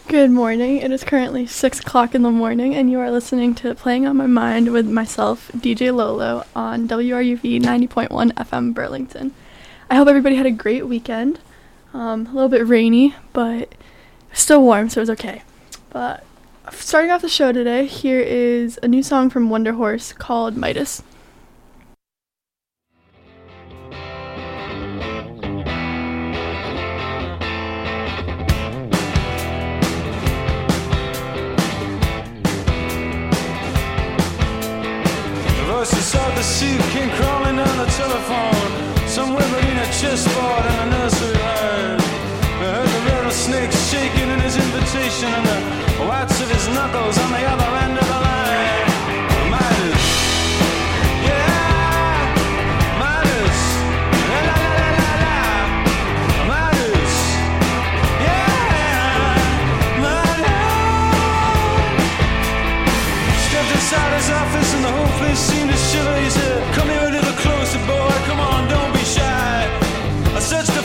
Good morning. It is currently 6 o'clock in the morning, and you are listening to Playing on My Mind with myself, DJ Lolo, on WRUV 90.1 FM Burlington. I hope everybody had a great weekend. A little bit rainy, but still warm, so it was okay. But starting off the show today, here is a new song from Wonder Horse called Midas. Voices of the sea came crawling on the telephone, somewhere between a chessboard and a nursery rhyme. I heard the rattlesnake shaking in his invitation and the whites of his knuckles on the other end of the line. Midas, yeah, Midas, la la la la la, Midas, yeah, Midas. Stepped inside his office and the whole place seemed to shiver. He said, "Come here a little closer, boy. Come on, don't be shy." I searched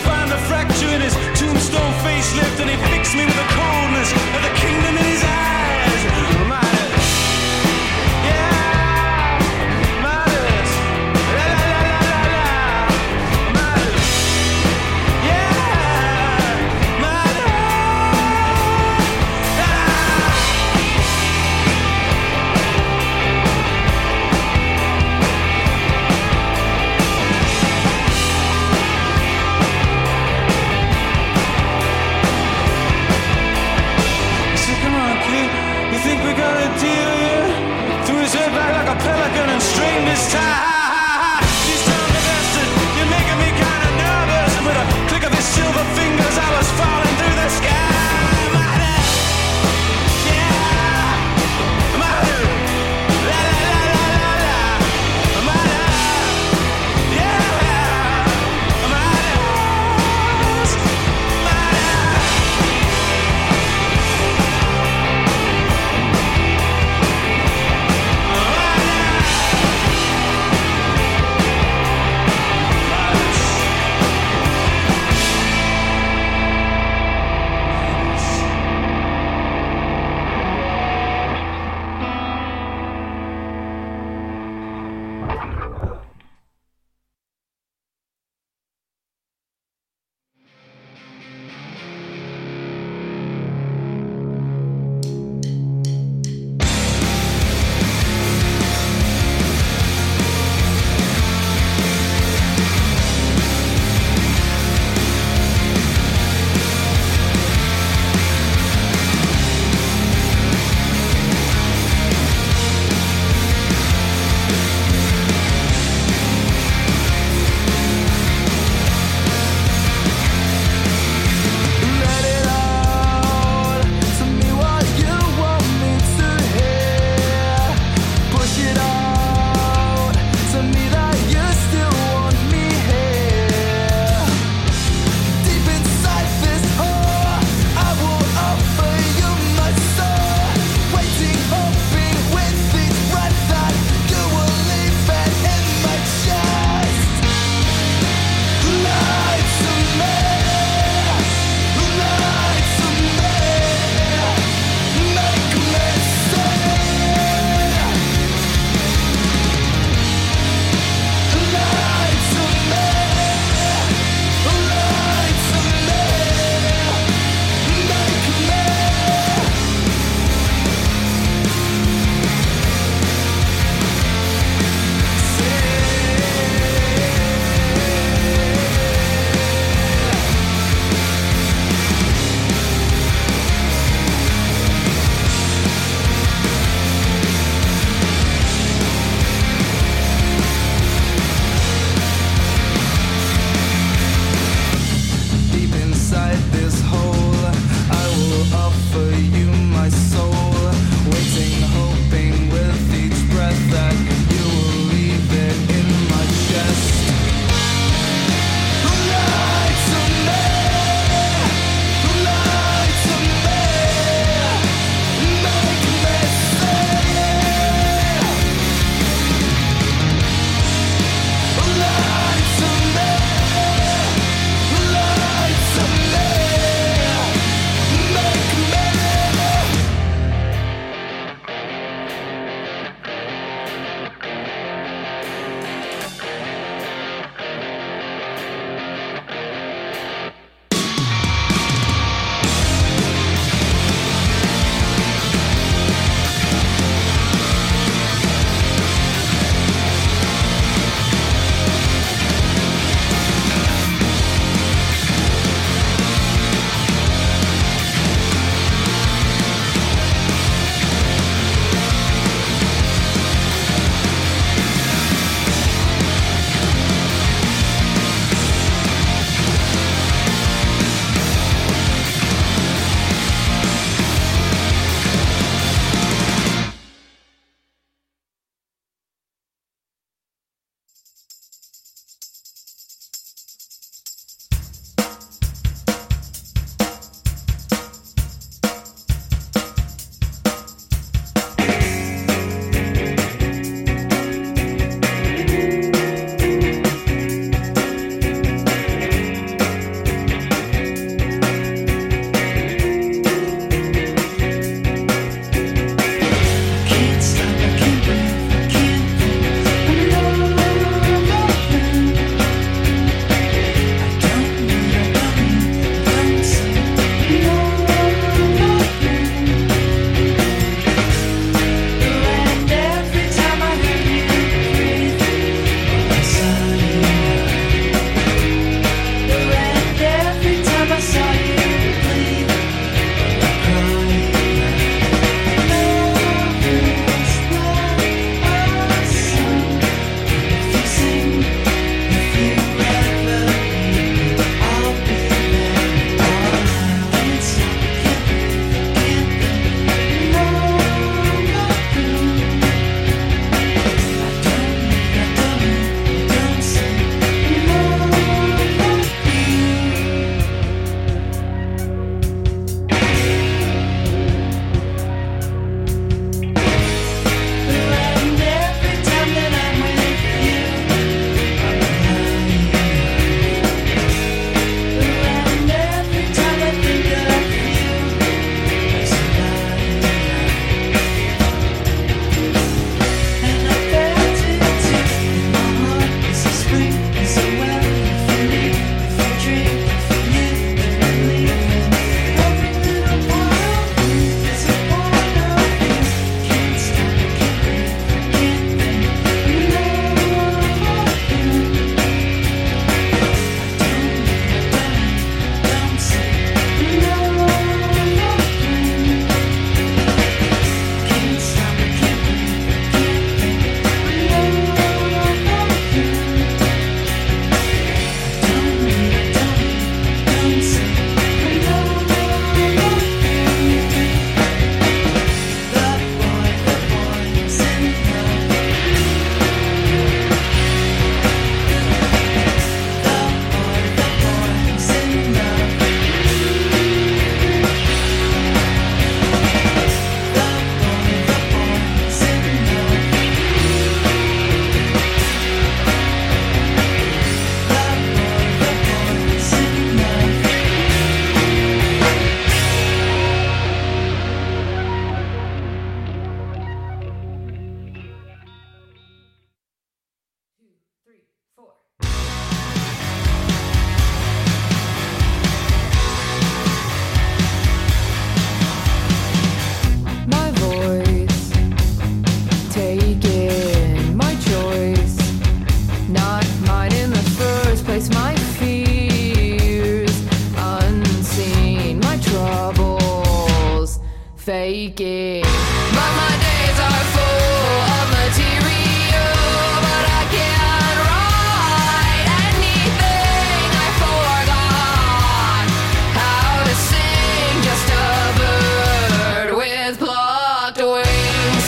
face my fears unseen, my troubles faking. But my days are full of material, but I can't write anything. I forgot how to sing, just a bird with plucked wings.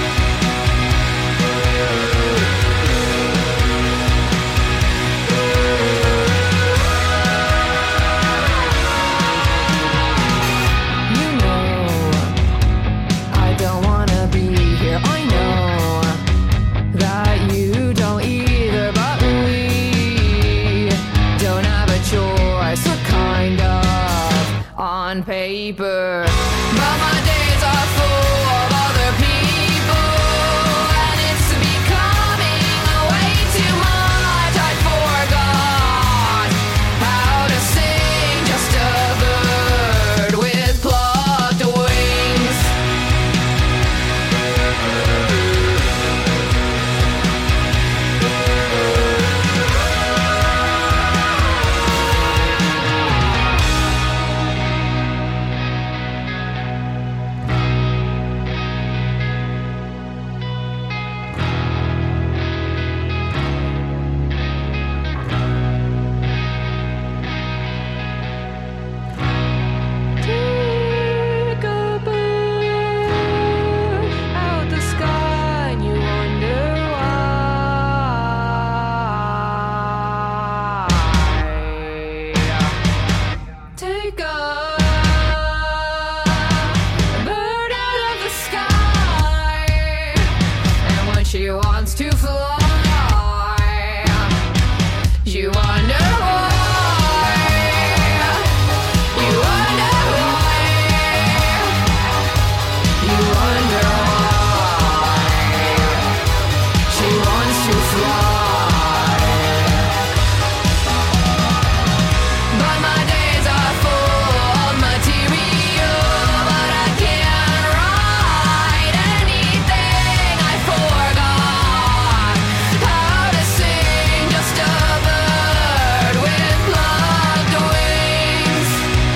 You know I don't wanna be here. I know that you don't either, but we don't have a choice, or kind of, on paper. But my days are full of other people, and it's becoming way too much. I forgot how to sing, just a bird with plucked wings. Take a bird out the sky and you wonder why. Take a bird out of the sky, and when she wants to fly, you wonder why. You wonder why. You wonder why she wants to fly. But my days are full of material, but I can't write anything. I forgot how to sing, just a bird with plucked wings.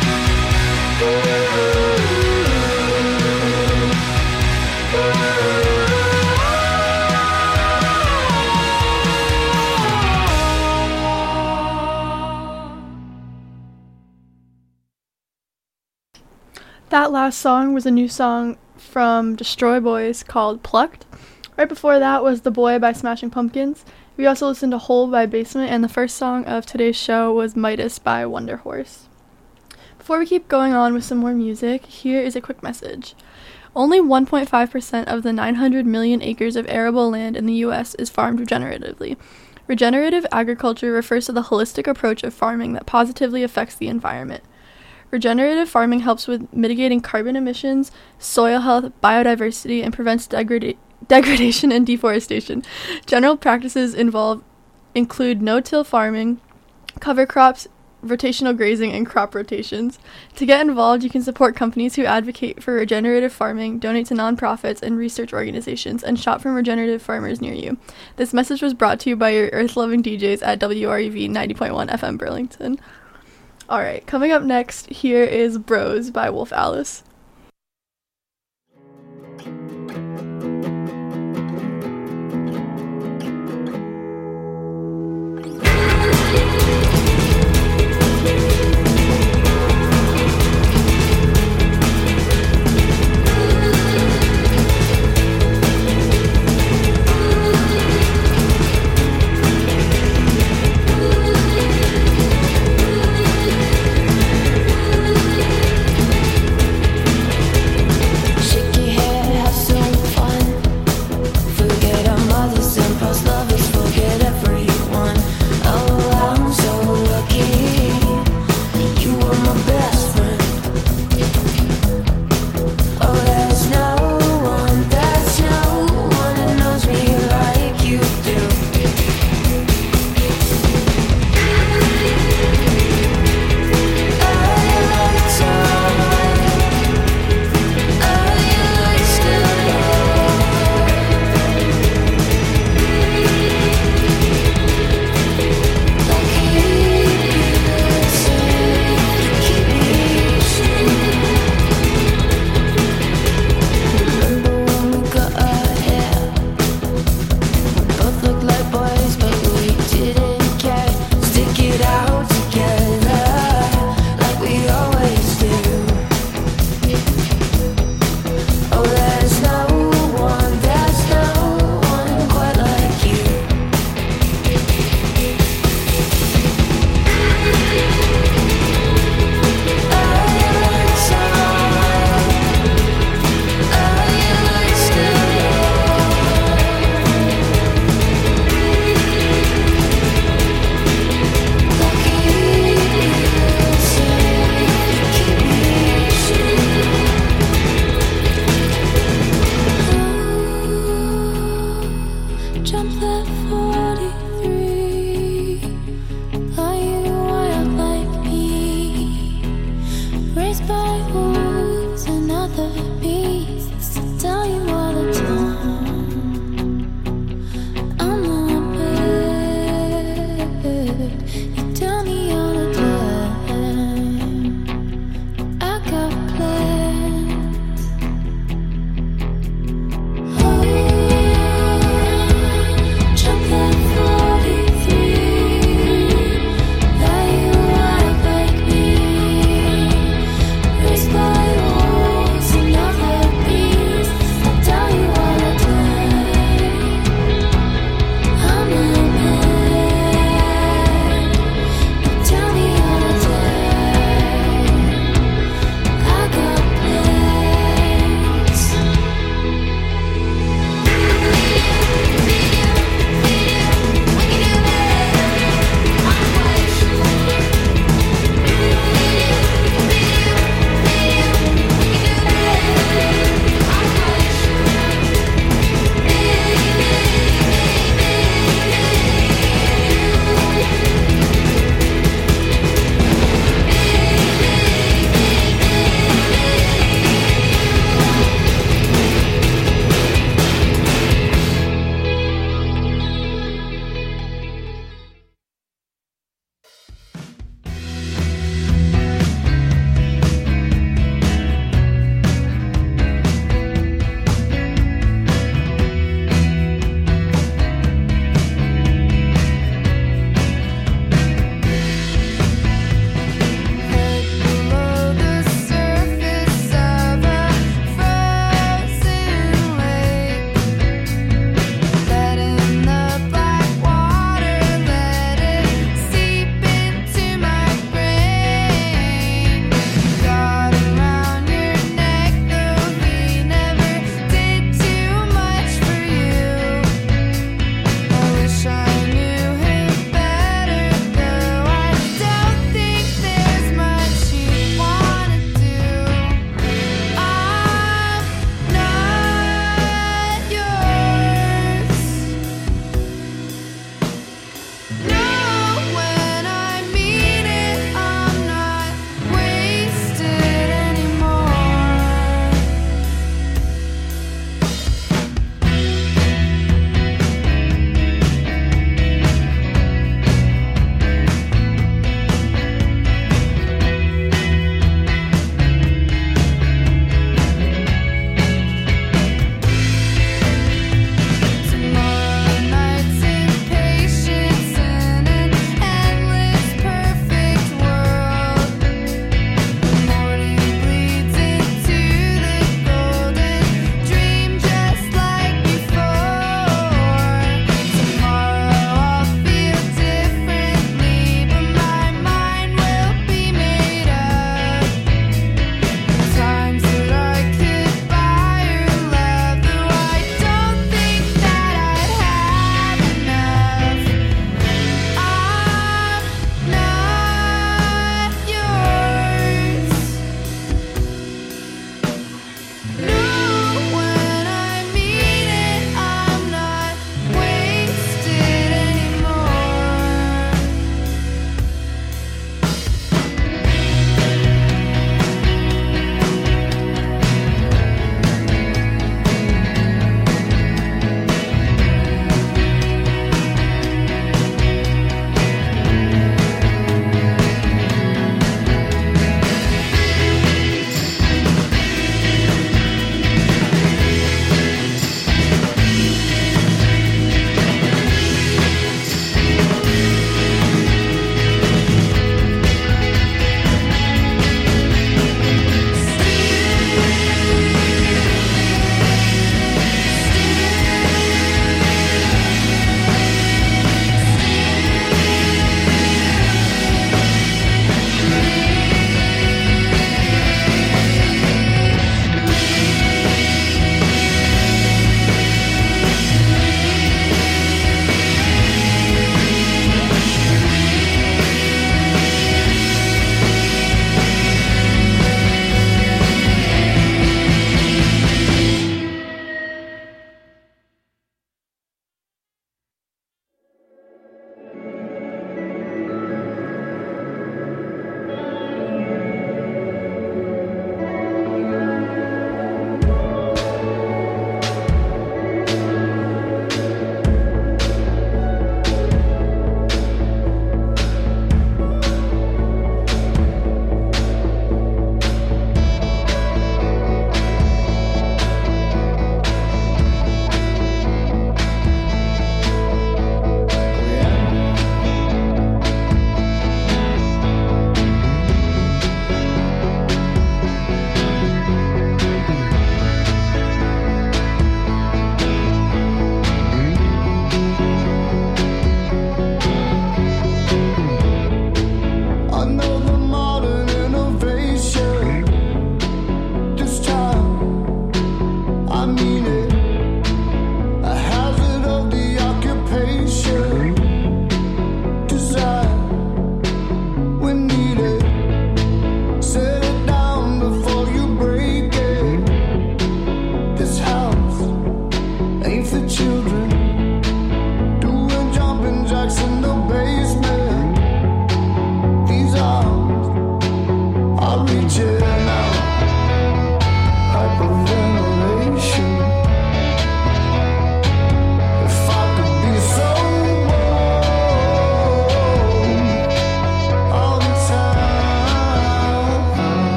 That last song was a new song from Destroy Boys called Plucked. Right before that was The Boy by Smashing Pumpkins. We also listened to Hole by Basement, and the first song of today's show was Midas by Wonder Horse. Before we keep going on with some more music, here is a quick message. Only 1.5% of the 900 million acres of arable land in the U.S. is farmed regeneratively. Regenerative agriculture refers to the holistic approach of farming that positively affects the environment. Regenerative farming helps with mitigating carbon emissions, soil health, biodiversity, and prevents degradation and deforestation. General practices include no-till farming, cover crops, rotational grazing, and crop rotations. To get involved, you can support companies who advocate for regenerative farming, donate to nonprofits and research organizations, and shop from regenerative farmers near you. This message was brought to you by your earth-loving DJs at WRUV 90.1 FM Burlington. Alright, coming up next, here is Bros by Wolf Alice.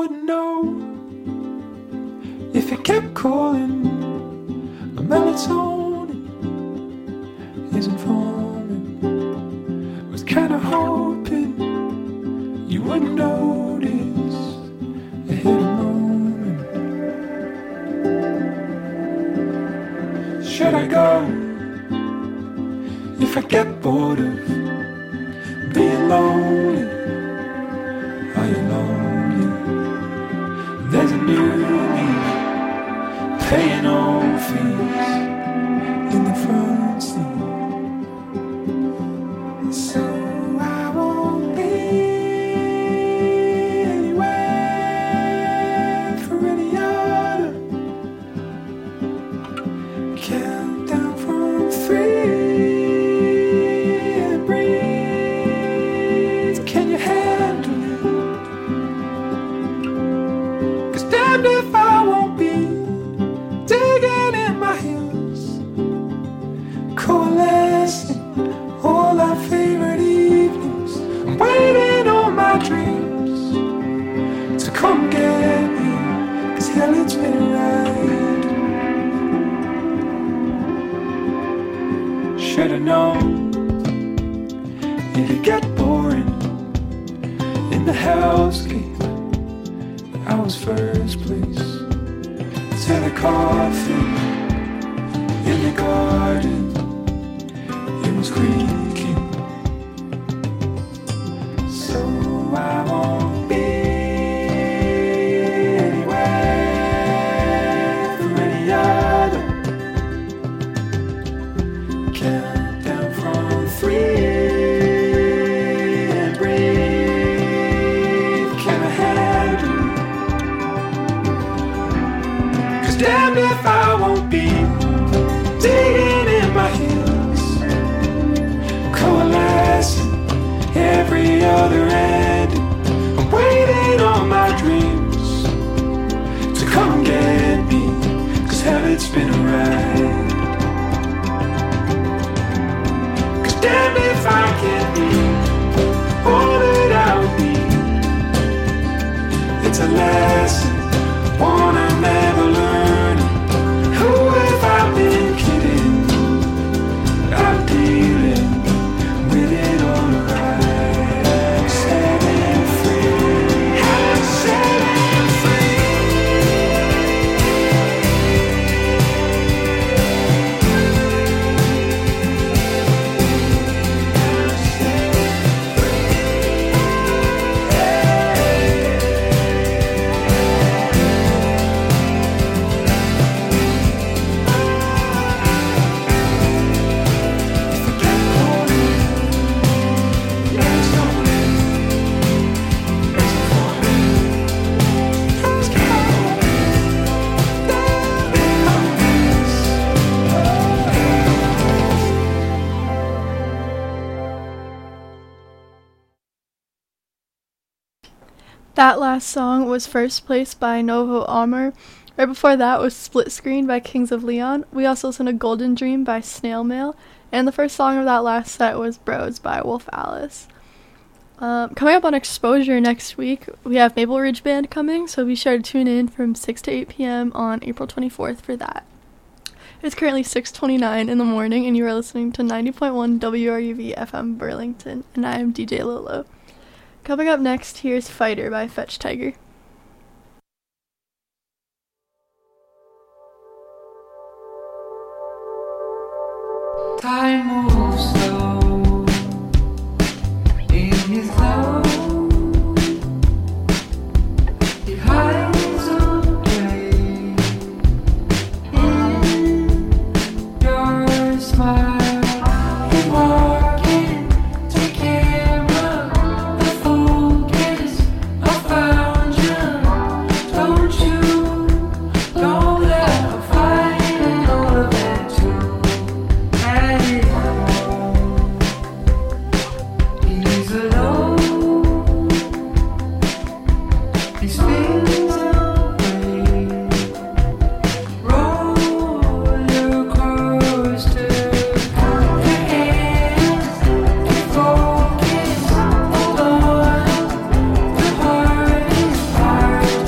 wouldn't know if it kept calling. My melatonin isn't forming. Was kinda hoping you wouldn't notice a hidden moment. Should I go if I get bored of being lonely? Are you lonely? There's a new me paying old fees in the front seat. So I won't be anywhere for any other. Countdown from 3 and breathe. Can you handle it? 'Cause damned if I won't be digging in my heels, coalescing all our favorite evenings. I'm waiting on my dreams to come get me, 'cause hell, it's been a ride. Should've known it'd get boring in the hellscape. I was first place to the coffin in the garden. It was creaking. So I won't be anywhere for any other. Countdown from 3 and breathe. Can I handle it? 'Cause damned if I won't be digging in my heels, coalescing every other end. I'm waiting on my dreams to come get me, 'cause hell, it's been a ride. 'Cause damned if I can't be all that I would be. It's a lesson one I never learned. Who have I been kidding? I'm dealing with it all right. I'm setting free. I'm setting free. That last song was First Place by Novo Armor. Right before that was Split Screen by Kings of Leon. We also listened to Golden Dream by Snail Mail. And the first song of that last set was Bros by Wolf Alice. Coming up on Exposure next week, we have Maple Ridge Band coming, so be sure to tune in from 6 to 8 p.m. on April 24th for that. It's currently 6:29 in the morning, and you are listening to 90.1 WRUV FM Burlington, and I am DJ Lolo. Coming up next, here's Fighter by Fetch Tiger. Time moves slow in his cloud. He hides away in your smile. He's walking to camera. The focus, I found you. Don't you know that I'm fighting all of that too? He's alone. He spins away. Roller coaster. The hands can focus on the hardest part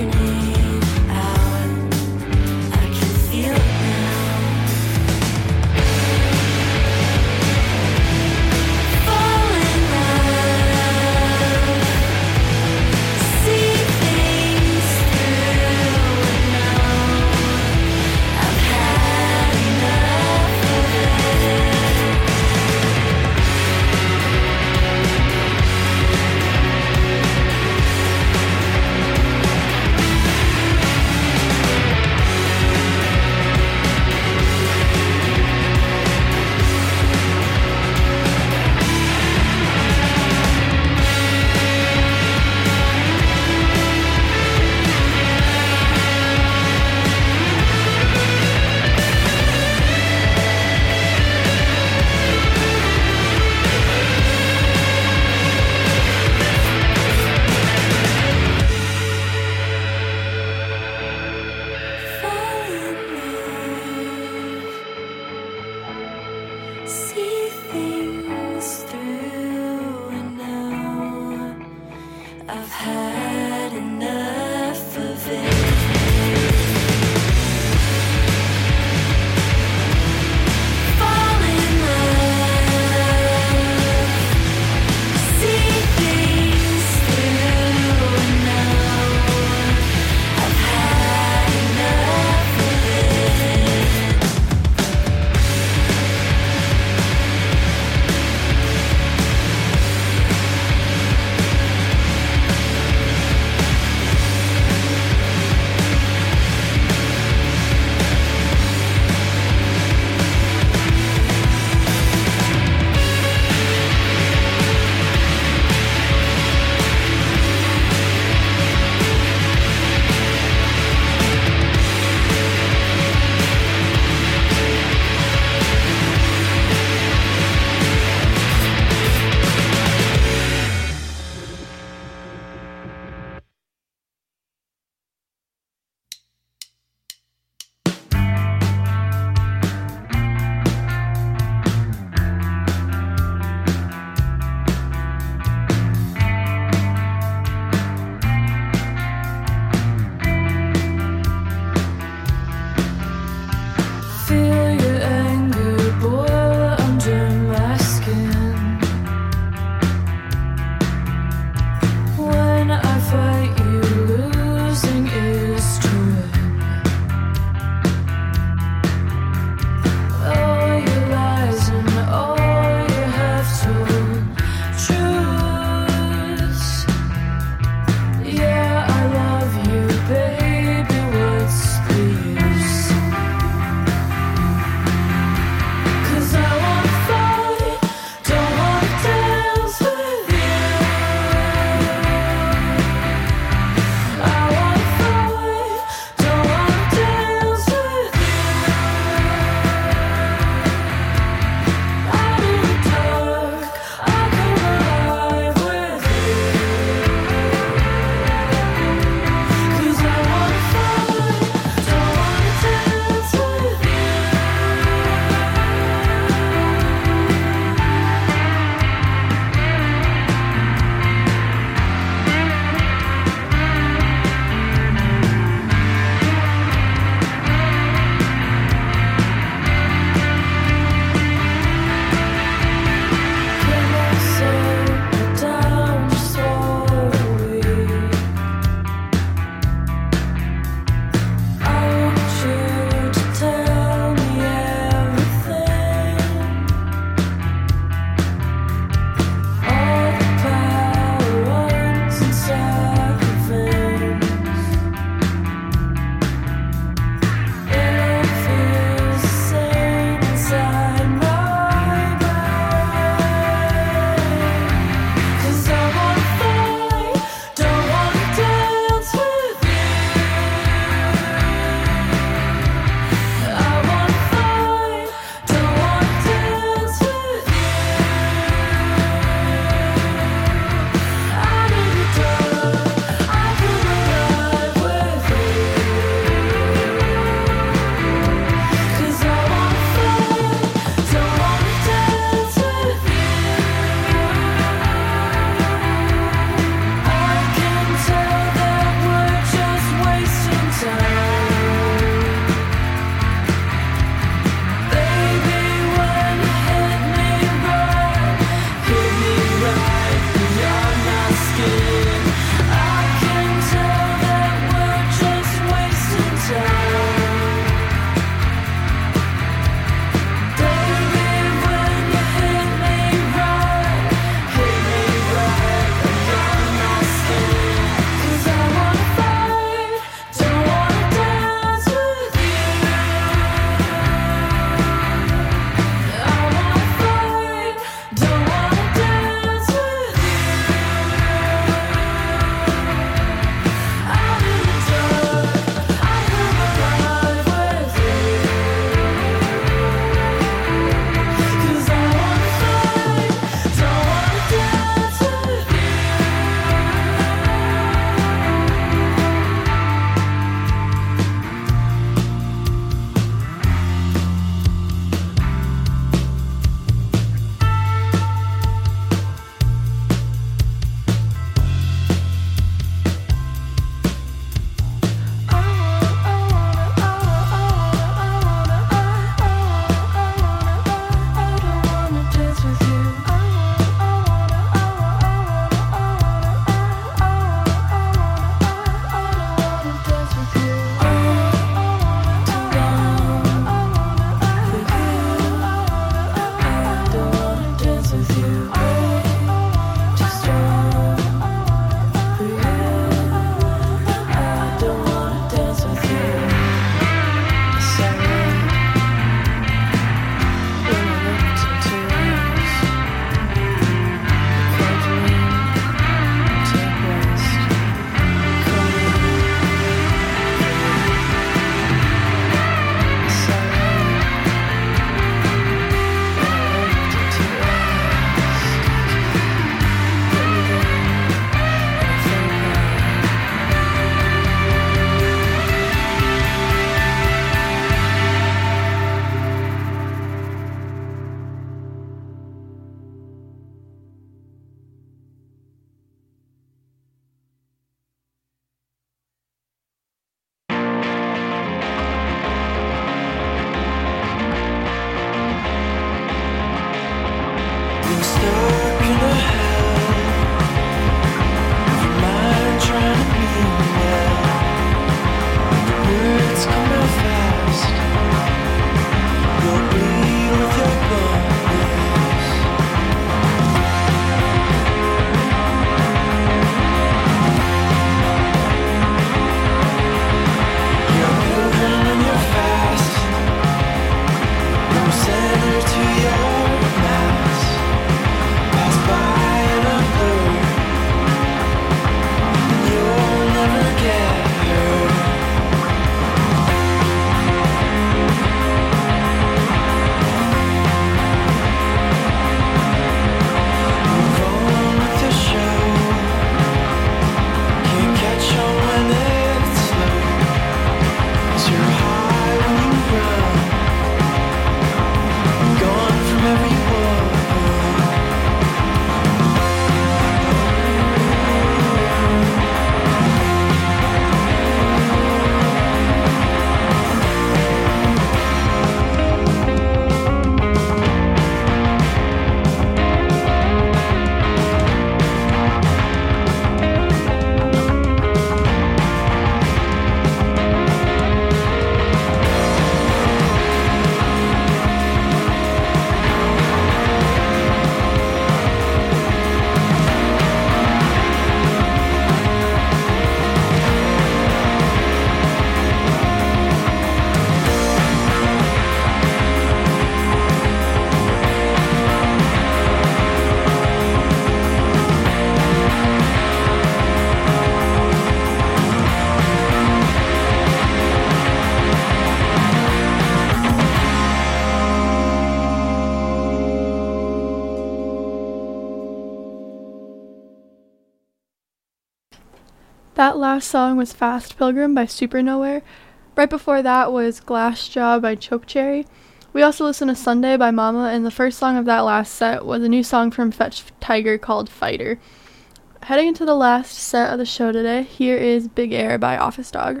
That last song was Fast Pilgrim by Super Nowhere. Right before that was Glass Jaw by Chokecherry. We also listened to Sunday by Mama, and the first song of that last set was a new song from Fetch Tiger called Fighter. Heading into the last set of the show today, here is Big Air by Office Dog.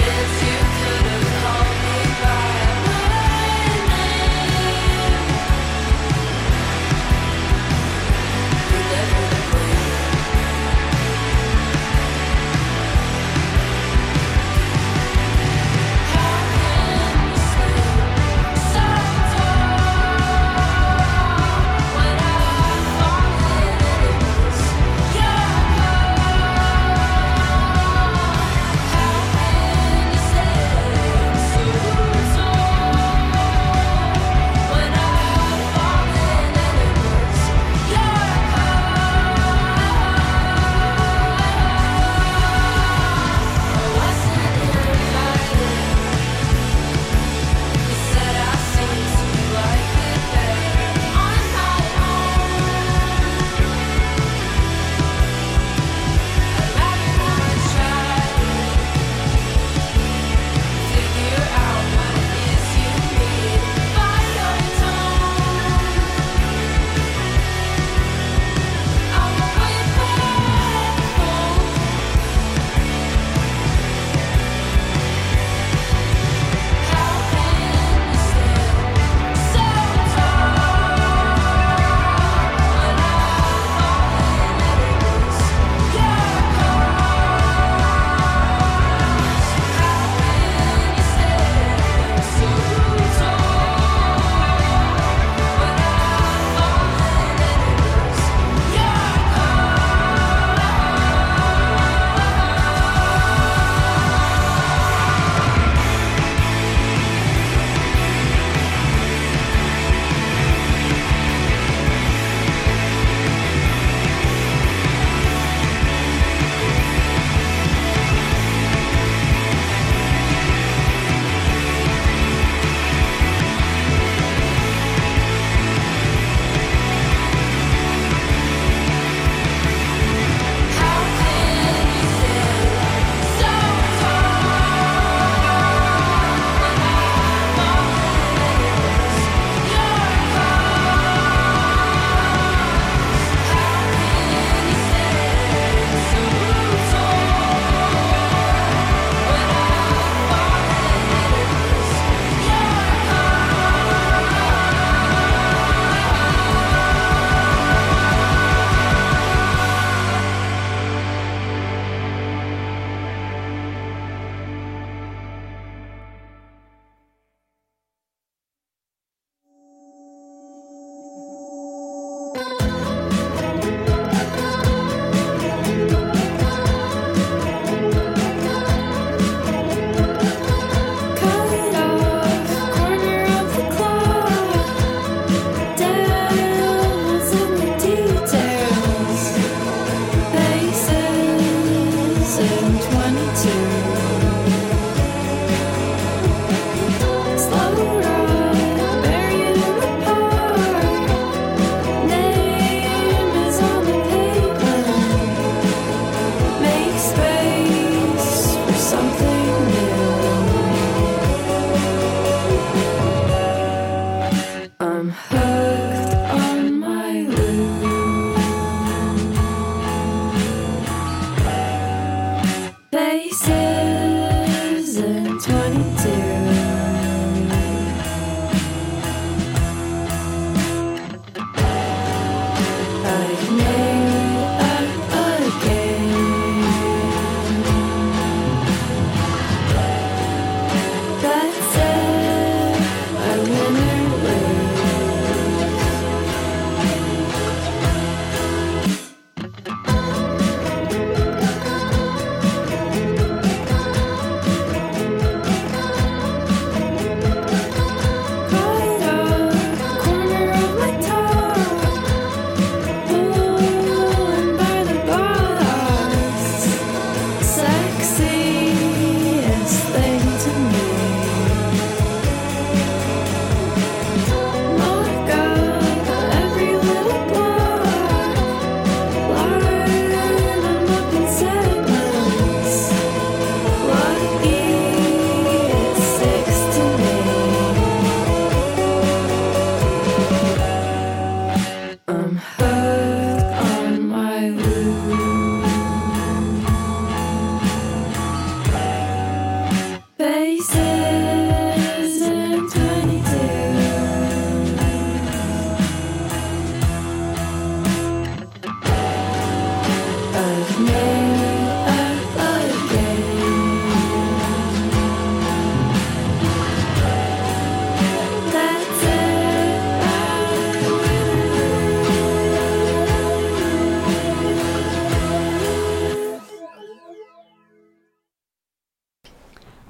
Chance you could have called me by my name.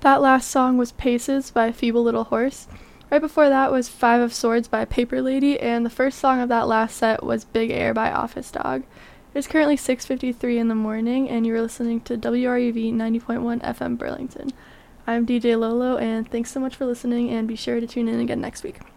That last song was Paces by Feeble Little Horse. Right before that was Five of Swords by Paper Lady, and the first song of that last set was Big Air by Office Dog. It's currently 6:53 in the morning, and you're listening to WRUV 90.1 FM Burlington. I'm DJ Lolo, and thanks so much for listening, and be sure to tune in again next week.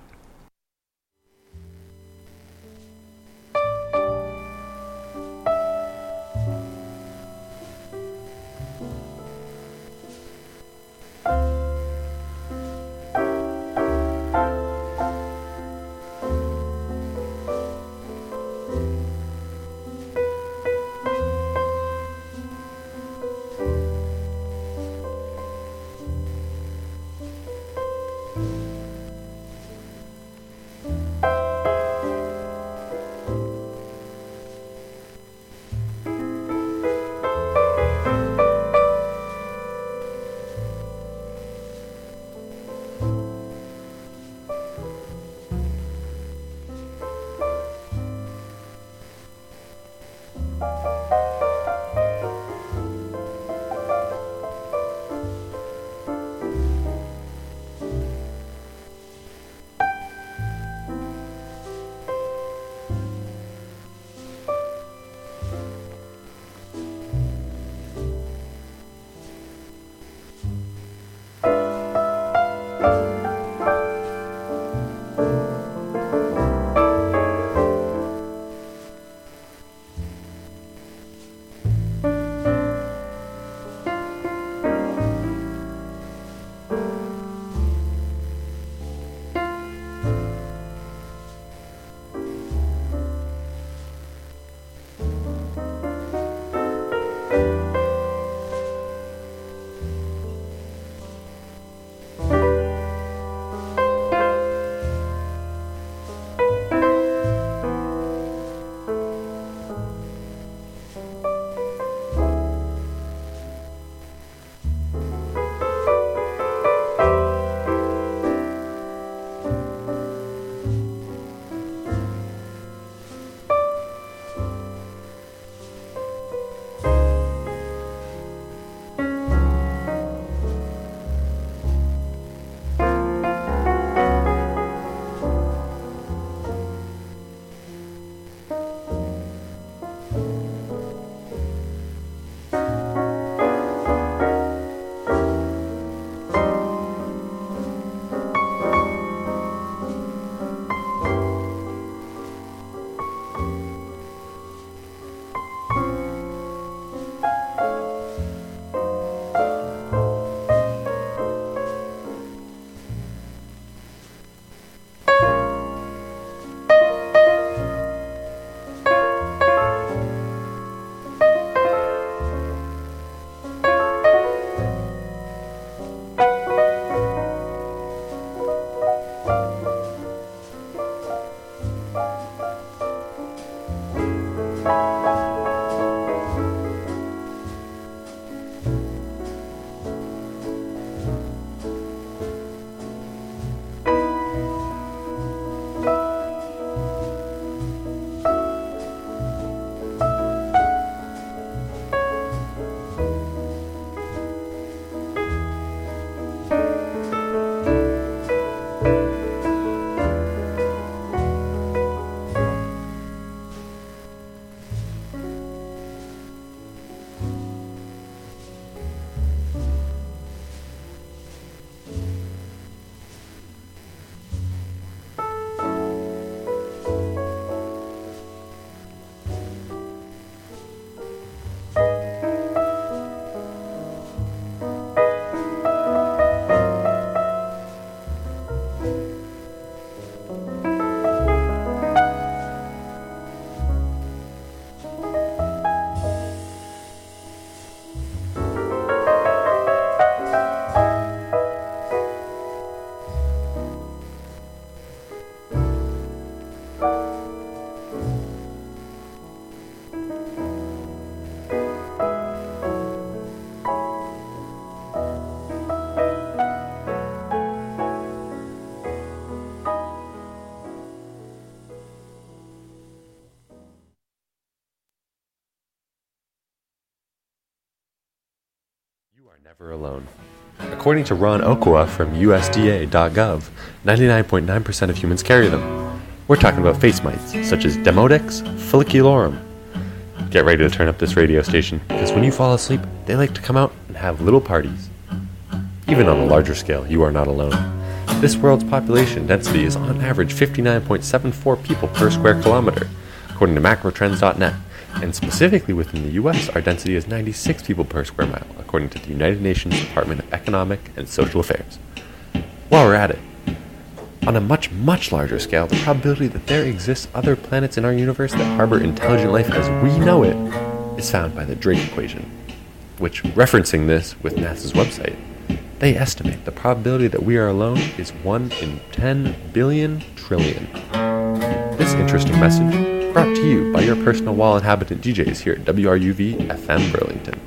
Never alone. According to Ron Okwa from USDA.gov, 99.9% of humans carry them. We're talking about face mites, such as Demodex folliculorum. Get ready to turn up this radio station, because when you fall asleep, they like to come out and have little parties. Even on a larger scale, you are not alone. This world's population density is on average 59.74 people per square kilometer, according to macrotrends.net. And specifically within the US, our density is 96 people per square mile, according to the United Nations Department of Economic and Social Affairs. While we're at it, on a much, much larger scale, the probability that there exists other planets in our universe that harbor intelligent life as we know it is found by the Drake equation, which, referencing this with NASA's website, they estimate the probability that we are alone is 1 in 10 billion trillion. This interesting message brought to you by your personal wall inhabitant DJs here at WRUV FM Burlington.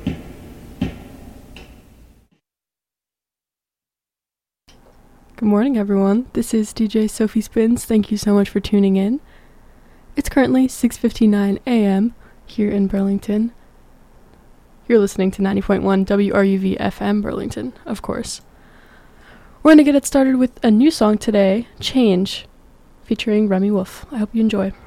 Good morning, everyone. This is DJ Sophie Spins. Thank you so much for tuning in. It's currently 6:59 a.m. here in Burlington. You're listening to 90.1 WRUV FM Burlington, of course. We're going to get it started with a new song today, Change, featuring Remy Wolf. I hope you enjoy.